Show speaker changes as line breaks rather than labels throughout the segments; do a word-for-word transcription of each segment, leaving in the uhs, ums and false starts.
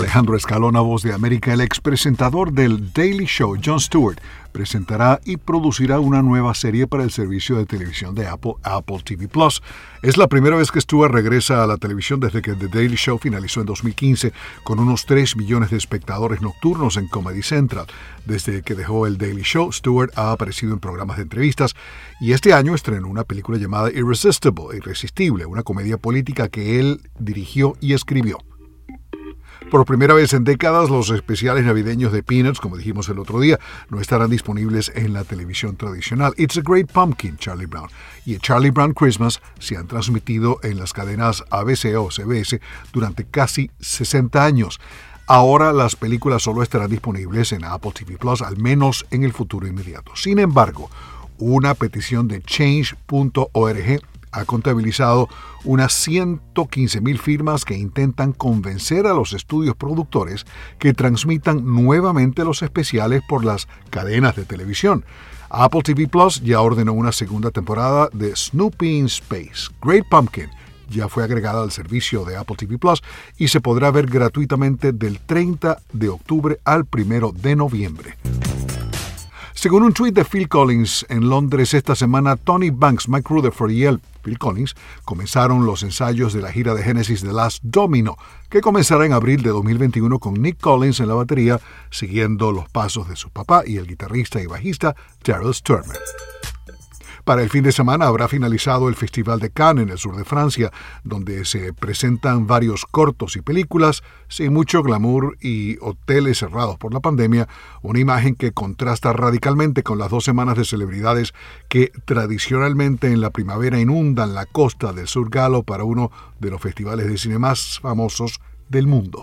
Alejandro Escalona, Voz de América. El expresentador del Daily Show, Jon Stewart, presentará y producirá una nueva serie para el servicio de televisión de Apple, Apple T V Plus. Es la primera vez que Stewart regresa a la televisión desde que The Daily Show finalizó en dos mil quince con unos tres millones de espectadores nocturnos en Comedy Central. Desde que dejó el Daily Show, Stewart ha aparecido en programas de entrevistas y este año estrenó una película llamada Irresistible, Irresistible, una comedia política que él dirigió y escribió. Por primera vez en décadas, los especiales navideños de Peanuts, como dijimos el otro día, no estarán disponibles en la televisión tradicional. It's a Great Pumpkin, Charlie Brown, y Charlie Brown Christmas se han transmitido en las cadenas A B C o C B S durante casi sesenta años. Ahora las películas solo estarán disponibles en Apple T V Plus, al menos en el futuro inmediato. Sin embargo, una petición de change punto org ha contabilizado unas ciento quince mil firmas que intentan convencer a los estudios productores que transmitan nuevamente los especiales por las cadenas de televisión. Apple T V Plus ya ordenó una segunda temporada de Snoopy in Space. Great Pumpkin ya fue agregada al servicio de Apple T V Plus y se podrá ver gratuitamente del treinta de octubre al primero de noviembre. Según un tuit de Phil Collins en Londres esta semana, Tony Banks, Mike Rutherford y él, Phil Collins, comenzaron los ensayos de la gira de Genesis The Last Domino, que comenzará en abril de dos mil veintiuno con Nick Collins en la batería, siguiendo los pasos de su papá y el guitarrista y bajista Terrell Sturman. Para el fin de semana habrá finalizado el Festival de Cannes en el sur de Francia, donde se presentan varios cortos y películas, sin mucho glamour y hoteles cerrados por la pandemia, una imagen que contrasta radicalmente con las dos semanas de celebridades que tradicionalmente en la primavera inundan la costa del sur galo para uno de los festivales de cine más famosos del mundo.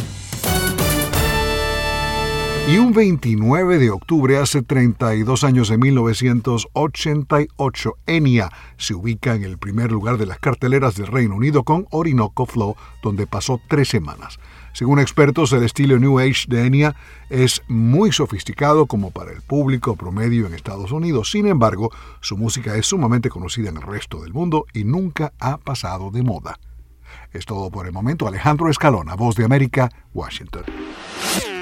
Y un veintinueve de octubre, hace treinta y dos años, en mil novecientos ochenta y ocho, Enya se ubica en el primer lugar de las carteleras del Reino Unido con Orinoco Flow, donde pasó tres semanas. Según expertos, el estilo New Age de Enya es muy sofisticado como para el público promedio en Estados Unidos. Sin embargo, su música es sumamente conocida en el resto del mundo y nunca ha pasado de moda. Es todo por el momento. Alejandro Escalona, Voz de América, Washington.